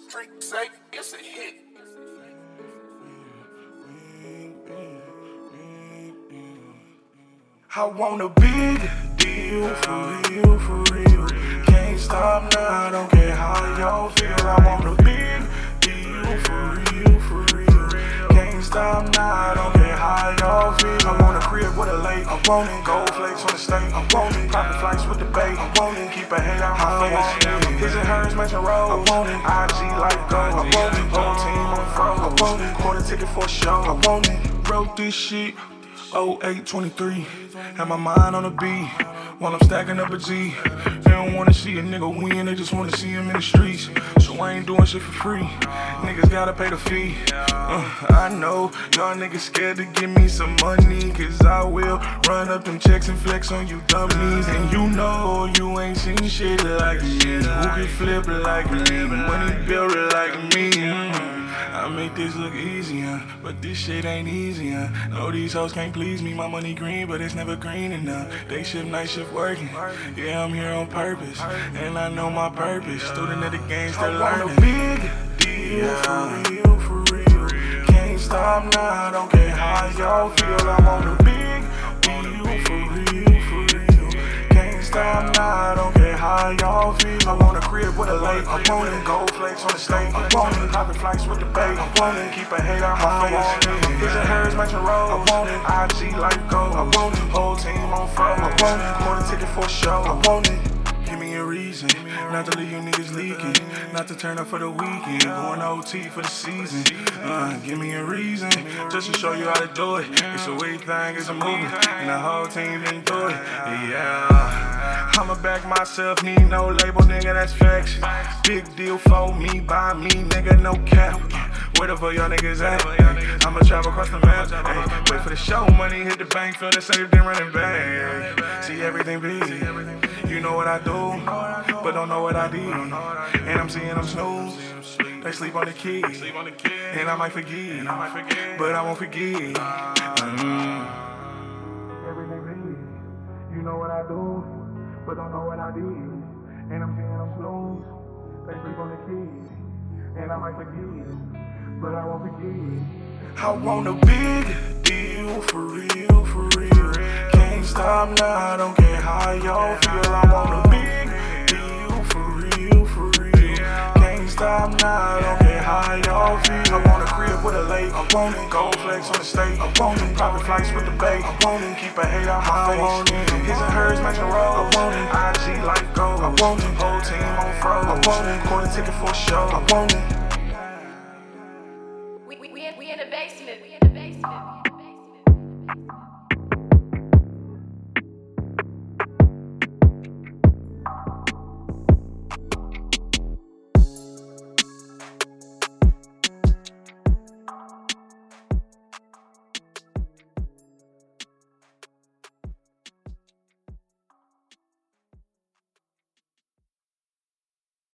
Street say it's a hit. I want a big deal for real, for real. Can't stop now, I don't care how y'all feel. I want a big deal for real, for real. Can't stop now, I don't care how y'all feel. I want a crib with a lake, I want it. Gold flakes on the steak, I want it. Private flights with the bait, I want it. Keep a head out my face. His and hers matching roll, I want it. IG life go, I want it. Whole team on fro, I want it. Quarter ticket for a show, I want it. Wrote this shit 0823, had my mind on a B while I'm stacking up a G. They don't wanna see a nigga win, they just wanna see him in the streets. So I ain't doing shit for free, niggas gotta pay the fee. I know y'all niggas scared to give me some money, cause I will run up them checks and flex on you dummies. And you know you ain't seen shit like me, who can flip like me, money builder like me. I make this look easier, but this shit ain't easier. No, these hoes can't please me. My money green, but it's never green enough. Day shift, night shift working. Yeah, I'm here on purpose, and I know my purpose. Student of the game, still learning. I want a big deal for real, for real. Can't stop now, I don't care how y'all feel. I want a big deal for real, for real. Can't stop now, I don't care how y'all feel. I want a crib with a lake, I want it. Gold flakes on the steak, I want it. Private flights with the bait, I want it. Keep a hate out my face. His and hers matching roll, I want it. IG life go, I want it. Whole team on fro, I want it. Quarter ticket for a show, I want it. Give me a reason, not to leave you niggas leaking, not to turn up for the weekend, going OT for the season. Give me a reason, just to show you how to do it. It's a weird thing, it's a movement, and the whole team didn't do it. Yeah, I'ma back myself, need no label, nigga, that's facts. Big deal for me, by me, nigga, no cap. Where the fuck y'all niggas at? I'ma travel across the map. Ay, wait for the show money, hit the bank, feel the safe, then running back. See everything big. You know what I do, but don't know what I did. And I'm seeing them snooze, they sleep on the keys. And I might forget, but I won't forget. Everything big. You know what I do, but don't know what I did. And I'm seeing them snooze, they sleep on the keys. And I might forget, but I won't forget. I want a big deal for real, for real. Can't stop now, I don't care how y'all feel. I want a big deal for real, for real. Can't stop now, I don't care how y'all feel. I want a crib with a lake, I want it. Gold flex on the steak, I want it. Private flights with the bait, I want it. Keep a hate out my face. His and hers matching roll, I want it. IG life go, I want it. Whole team on fro, I want it. Quarter ticket for a show, I want it. We in the basement.